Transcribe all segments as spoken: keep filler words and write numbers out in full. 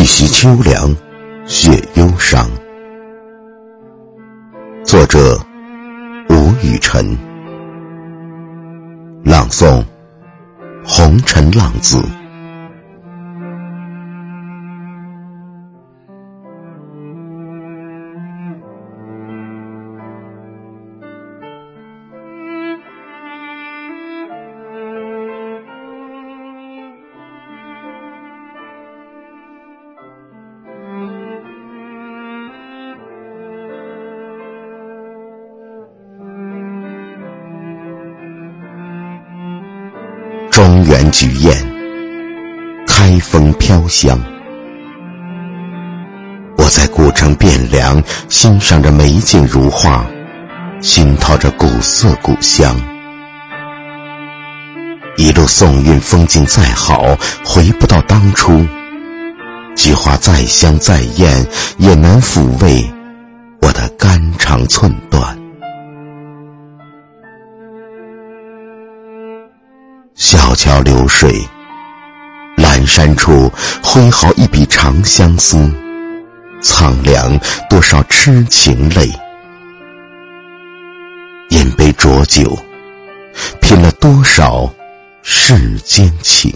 一袭秋凉，雪忧伤。作者吴雨辰，朗诵红尘浪子。中原菊艳，开封飘香。我在古城汴梁欣赏着美景如画，熏陶着古色古香。一路送运，风景再好，回不到当初。菊花再香再艳，也难抚慰我的肝肠寸断。小桥流水，阑珊处挥毫一笔长相思，苍凉多少痴情泪。饮杯浊酒，品了多少世间情。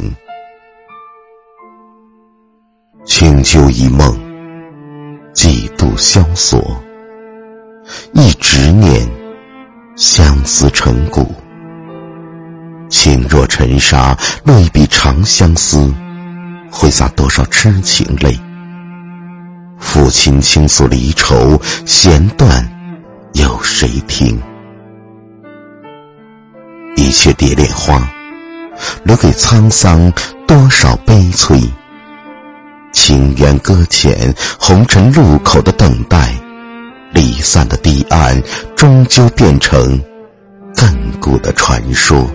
清秋一梦，几度萧索，一执念，相思成骨。情若尘沙，落一笔长相思，挥洒多少痴情泪。父亲倾诉离愁，弦断有谁听？一阙蝶恋花，留给沧桑多少悲催。情缘搁浅，红尘路口的等待，离散的堤岸，终究变成亘古的传说。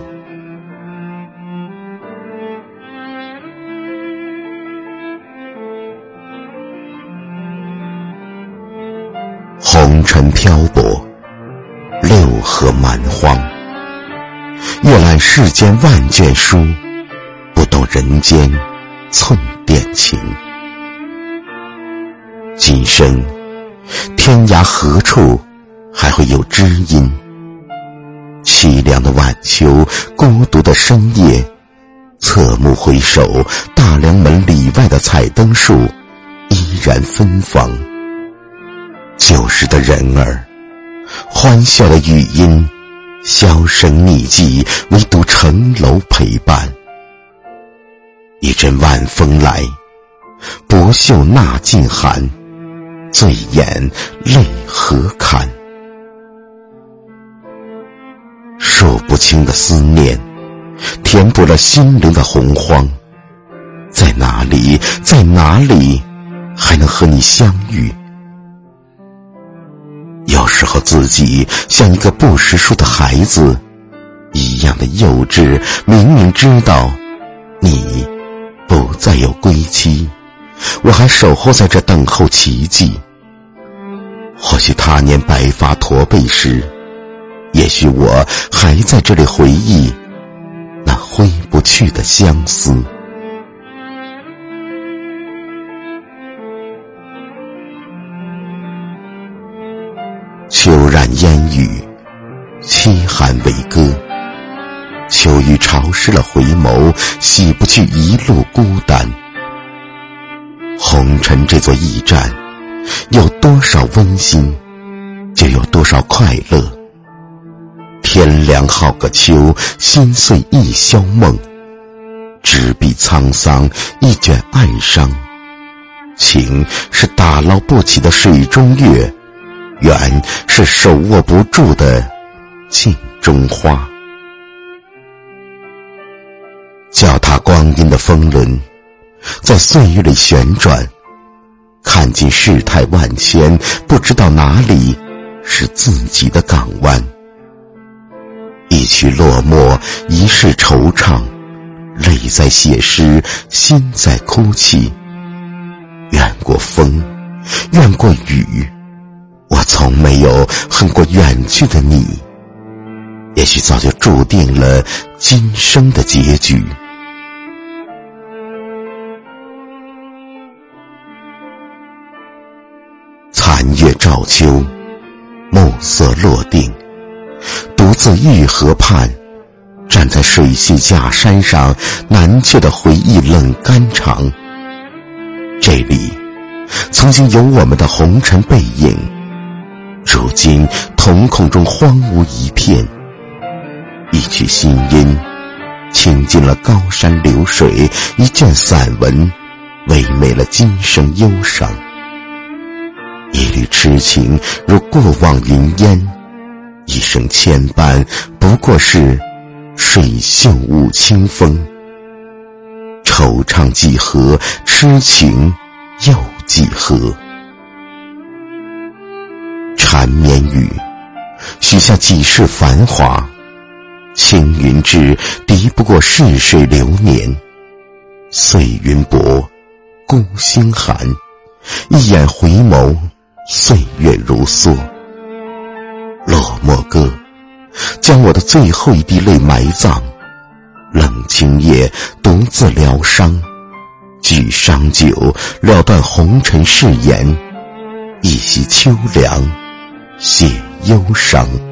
红尘漂泊，六合蛮荒，阅览世间万卷书，不懂人间寸点情。今生天涯何处还会有知音？凄凉的晚秋，孤独的深夜，侧目回首，大梁门里外的彩灯树依然芬芳。旧时的人儿，欢笑的语音，销声匿迹，唯独城楼陪伴。一阵晚风来，不袖纳尽寒，醉眼泪何堪。数不清的思念，填补了心灵的洪荒。在哪里，在哪里，还能和你相遇？有时候自己像一个不识数的孩子一样的幼稚，明明知道你不再有归期，我还守候在这等候奇迹。或许他年白发驼背时，也许我还在这里回忆那挥不去的相思。秋染烟雨，凄寒为歌。秋雨潮湿了回眸，洗不去一路孤单。红尘这座驿站，有多少温馨，就有多少快乐。天凉好个秋，心碎一宵梦。执笔沧桑，一卷哀伤。情是打捞不起的水中月，缘是手握不住的镜中花。脚踏光阴的风轮，在岁月里旋转，看尽世态万千，不知道哪里是自己的港湾。一曲落寞，一世惆怅，泪在写诗，心在哭泣。怨过风，怨过雨，我从没有恨过远去的你。也许早就注定了今生的结局。 照秋，暮色落定，独自玉河畔，站在水系假山上，难却的回忆冷肝肠。这里曾经有我们的红尘背影，如今瞳孔中荒芜一片。一曲新音倾尽了高山流水，一卷散文唯美了今生忧伤。一缕痴情如过往云烟，一生牵绊不过是水袖舞清风。惆怅几何，痴情又几何？缠绵语许下几世繁华，青云志敌不过逝水流年。碎云薄，孤星寒，一眼回眸，岁月如梭。落寞歌将我的最后一滴泪埋葬，冷清夜独自疗伤，举觞酒了断红尘誓言，一袭秋凉，写忧伤。